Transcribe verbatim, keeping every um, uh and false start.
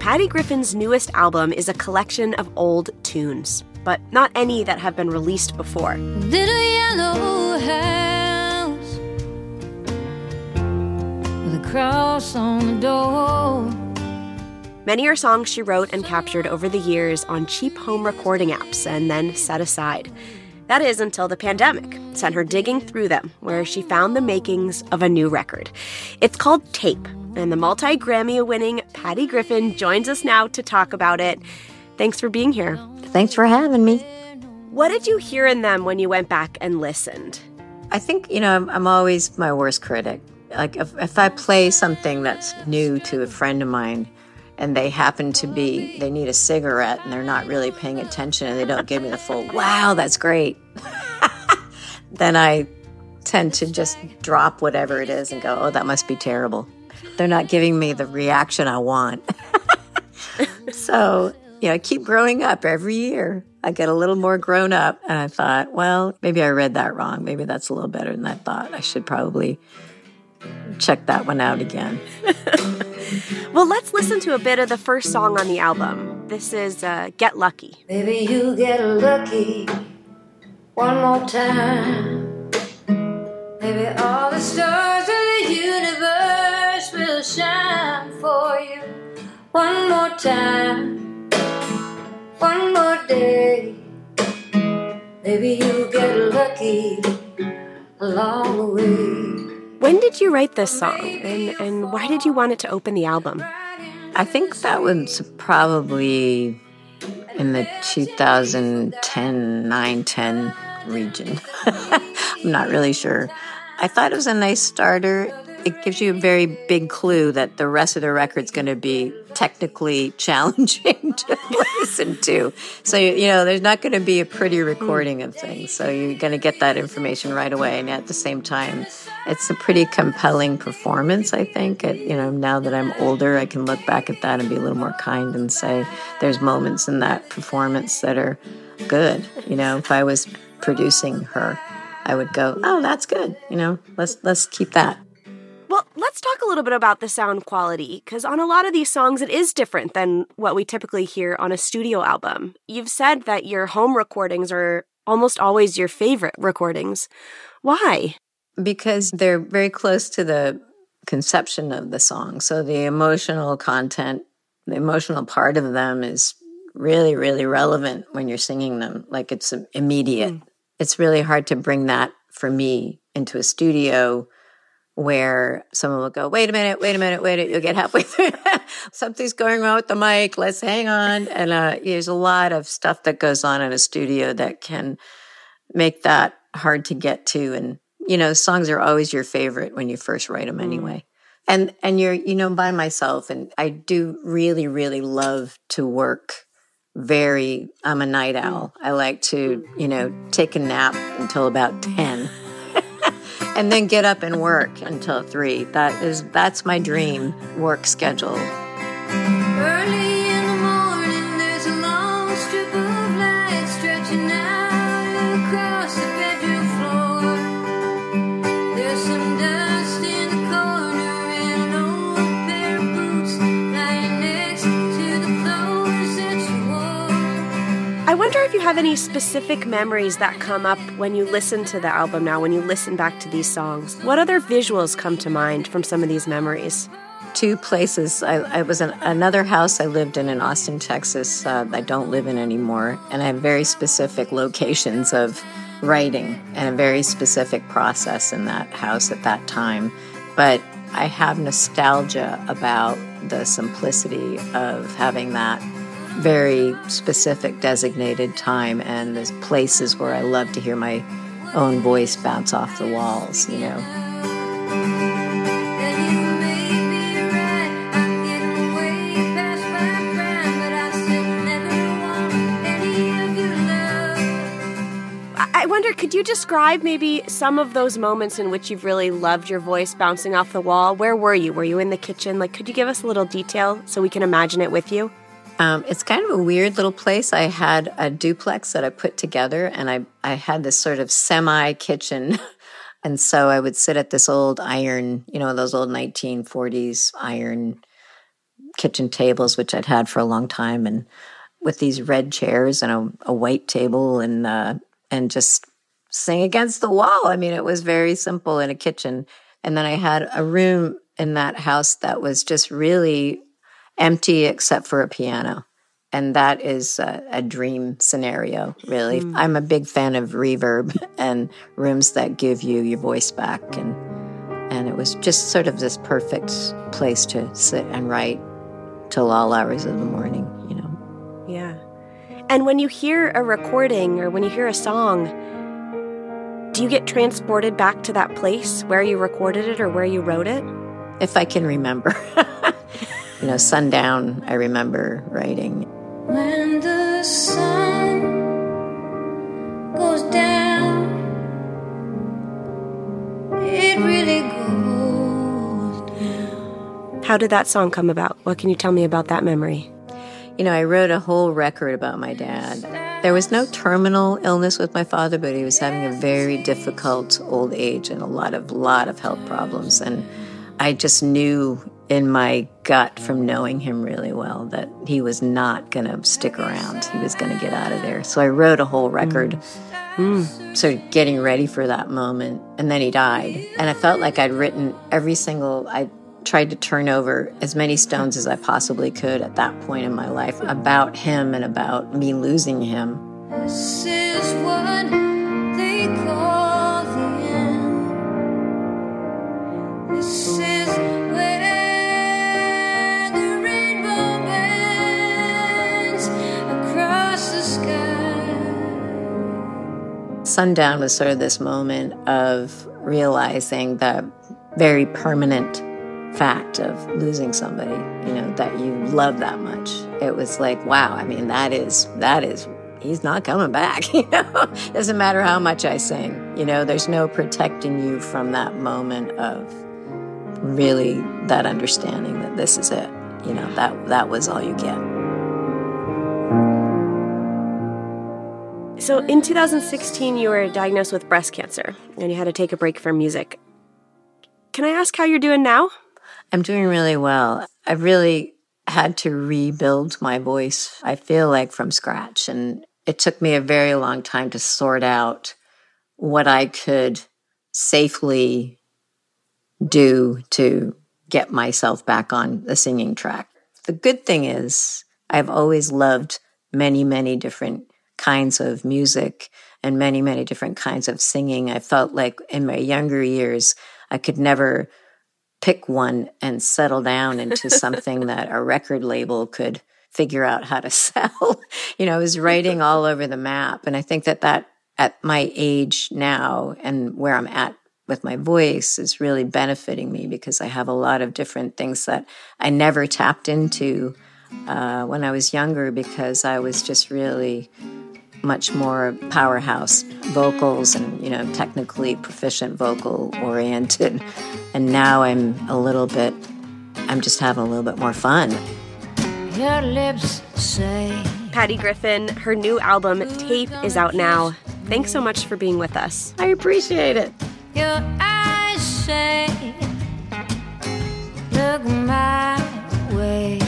Patty Griffin's newest album is a collection of old tunes, but not any that have been released before. Little yellow house with a cross on the door. Many are songs she wrote and captured over the years on cheap home recording apps and then set aside. That is until the pandemic sent her digging through them, where she found the makings of a new record. It's called Tape, and the multi-Grammy-winning Patty Griffin joins us now to talk about it. Thanks for being here. Thanks for having me. What did you hear in them when you went back and listened? I think, you know, I'm, I'm always my worst critic. Like, if, if I play something that's new to a friend of mine, and they happen to be, they need a cigarette and they're not really paying attention and they don't give me the full, wow, that's great, then I tend to just drop whatever it is and go, oh, that must be terrible. They're not giving me the reaction I want. So, you know, I keep growing up every year. I get a little more grown up and I thought, well, maybe I read that wrong. Maybe that's a little better than I thought. I should probably check that one out again. Well, let's listen to a bit of the first song on the album. This is uh, Get Lucky. Baby, you get lucky one more time. Maybe all the stars of the universe will shine for you one more time, one more day. Maybe you get lucky along the way. When did you write this song, and, and why did you want it to open the album? I think that was probably in the two thousand ten, nine, ten region. I'm not really sure. I thought it was a nice starter. It gives you a very big clue that the rest of the record's going to be technically challenging to listen to. So, you know, there's not going to be a pretty recording of things. So you're going to get that information right away. And at the same time, it's a pretty compelling performance, I think. It, you know, now that I'm older, I can look back at that and be a little more kind and say there's moments in that performance that are good. You know, if I was producing her, I would go, oh, that's good. You know, let's let's keep that. Well, let's talk a little bit about the sound quality, because on a lot of these songs, it is different than what we typically hear on a studio album. You've said that your home recordings are almost always your favorite recordings. Why? Because they're very close to the conception of the song. So the emotional content, the emotional part of them is really, really relevant when you're singing them. Like, it's immediate. Mm. It's really hard to bring that, for me, into a studio where someone will go, wait a minute, wait a minute, wait a minute, you'll get halfway through. Something's going wrong with the mic, let's hang on. And uh, there's a lot of stuff that goes on in a studio that can make that hard to get to. And, you know, songs are always your favorite when you first write them anyway. Mm. And, and you're, you know, by myself, and I do really, really love to work very, I'm a night owl. I like to, you know, take a nap until about ten. And then get up and work until three. That is, that's my dream work schedule. Early in the morning, there's a long strip of light stretching out across the bedroom floor. There's some dust in the corner and an old pair of boots lying next to the clothes that you wore. I wonder if you have any specific memories that come up when you listen to the album now, when you listen back to these songs. What other visuals come to mind from some of these memories? Two places. I, I was in another house I lived in in Austin, Texas, uh, I don't live in anymore. And I have very specific locations of writing and a very specific process in that house at that time. But I have nostalgia about the simplicity of having that very specific designated time, and there's places where I love to hear my own voice bounce off the walls, you know. I wonder, could you describe maybe some of those moments in which you've really loved your voice bouncing off the wall? Where were you? Were you in the kitchen? Like, could you give us a little detail so we can imagine it with you? Um, it's kind of a weird little place. I had a duplex that I put together, and I, I had this sort of semi-kitchen. And so I would sit at this old iron, you know, those old nineteen forties iron kitchen tables, which I'd had for a long time, and with these red chairs and a, a white table, and uh, and just sing against the wall. I mean, it was very simple in a kitchen. And then I had a room in that house that was just really empty except for a piano. And that is a, a dream scenario, really. Mm. I'm a big fan of reverb and rooms that give you your voice back. And and it was just sort of this perfect place to sit and write till all hours of the morning, you know. Yeah. And when you hear a recording or when you hear a song, do you get transported back to that place where you recorded it or where you wrote it? If I can remember. You know, Sundown, I remember writing. When the sun goes down, it really goes down. How did that song come about? What can you tell me about that memory? You know, I wrote a whole record about my dad. There was no terminal illness with my father, but he was having a very difficult old age and a lot of, lot of health problems. And I just knew in my gut from knowing him really well that he was not going to stick around. He was going to get out of there. So I wrote a whole record, mm. sort of getting ready for that moment. And then he died. And I felt like I'd written every single... I tried to turn over as many stones as I possibly could at that point in my life about him and about me losing him. This is what they call the end. This is where the rainbow bends across the sky. Sundown was sort of this moment of realizing the very permanent fact of losing somebody, you know, that you love that much. It was like, wow, I mean, that is, that is, he's not coming back, you know? Doesn't matter how much I sing, you know, there's no protecting you from that moment of really that understanding that this is it, you know, that, that was all you get. So in two thousand sixteen, you were diagnosed with breast cancer and you had to take a break from music. Can I ask how you're doing now? I'm doing really well. I've really had to rebuild my voice, I feel like, from scratch. And it took me a very long time to sort out what I could safely do to get myself back on the singing track. The good thing is I've always loved many, many different kinds of music and many, many different kinds of singing. I felt like in my younger years, I could never pick one and settle down into something that a record label could figure out how to sell. You know, I was writing all over the map. And I think that that at my age now and where I'm at with my voice is really benefiting me because I have a lot of different things that I never tapped into uh, when I was younger because I was just really much more powerhouse vocals and, you know, technically proficient vocal oriented. And now I'm a little bit, I'm just having a little bit more fun. Your lips say. Patty Griffin, her new album, Tape, is out now. Thanks so much for being with us. I appreciate it. Your eyes say, look my way.